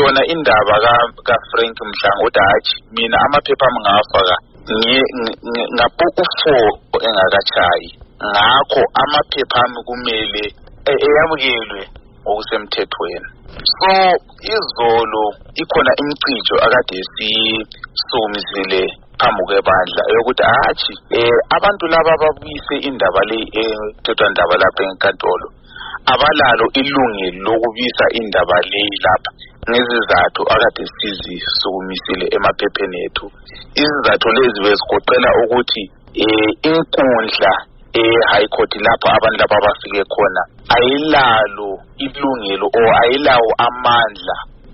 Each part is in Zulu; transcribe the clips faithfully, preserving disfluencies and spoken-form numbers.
yona indaba ka ka Frank Mhlanga udathi mina amaphepha amngafaka ngabuku four engakachayi ngakho amaphepha ami kumele eyamukelwe okusemthethweni. So izolo ikhona imicijo akade sisomisile phambi kwebandla yokuthi athi eh abantu laba babuyise indaba le emthethwandaba lapha enkantolo abalalo ilungelo lokubisa indaba le lapha ngezizathu akade sizisukumisile emaphepheni ethu. Izizathu lezi bezigoqela ukuthi eh inkundla e-High Court lapho abantu laba bafike khona ayilalo ilungelo o ayilawo amandla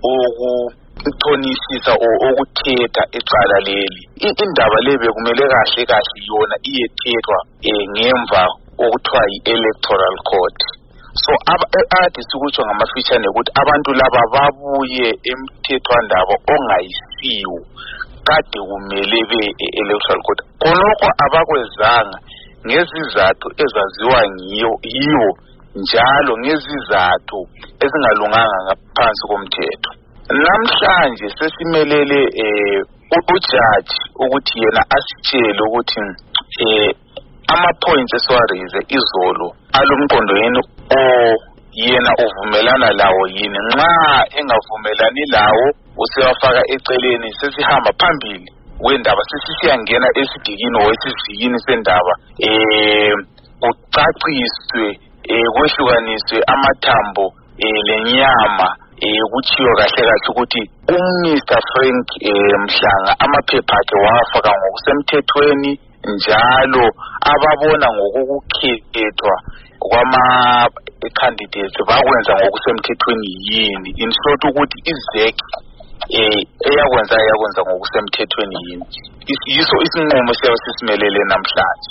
okuthonisisa okuthetha icala leli. Indaba le bekumele kahle kahle yona iyethethwa ngemva okuthiwa yi-Electoral Court. So ade sikutsho ngamafitshane ukuthi abantu laba babuye emthethwandaba ongayisiwo kade kumele be-Electoral Court. Khonokho abakwezanga ngezizathu ezaziwa ngiyo yiwo njalo ngezizathu ezingalunganga ngaphansi komthetho. Namhlanje sesimelele eh ujaji ukuthi yena asitshele ukuthi eh ama points esiwarize izolo alomqondo yini o yena uvumelana lawo yini. Nxa engavumelani lawo usewafaka eceleni sesihamba phambili wendaba sesisiyangena esidikini wesizikini sendaba eh ucaciswe eh kwehlukaniswe amathambo eh lenyama eh kuchiyo kahle kahle ukuthi uMr Frank Mhlanga amaphepha akhe wafaka ngokusemthethweni njalo ababona ngokukhethwa kwama candidates bakwenza ngokusemthethweni yini. In short ukuthi izek eh eyakwenza yakwenza ngokusemthethweni yini. Yiso isinqumo siyabe sisimelele namhlanje.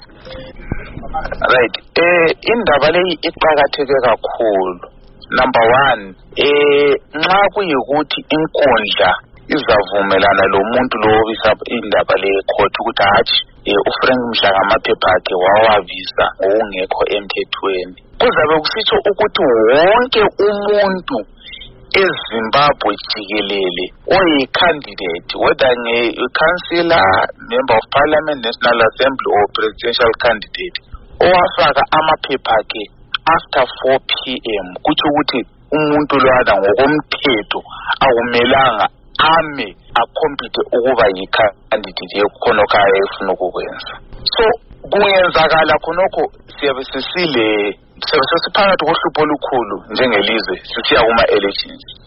Right, eh indaba leyi iqhakatheke kakhulu. Number one, eh nxa kuyikuthi inkundla izavumelana lo muntu lo obisa indaba le court ukuthi hathi eh uFrank Mhlanga amaphepha akhe wawavisa ngokungekho emthethweni, kuzabe kusitsho ukuthi wonke umuntu eZimbabwe jikelele oyi candidate whether nge-councillor, member of parliament, national assembly or presidential candidate owafaka amaphepha akhe after four p m kuthi ukuthi umuntu lwana ngokomthetho akumelanga ame akhompite ukuba yi-candidate yokhonokho ayefuna ukukwenza. So kuyenzakala khonokho siyabe sesile siyabe sesiphakathi kohlupho olukhulu njengelizwe sisiya kuma elections.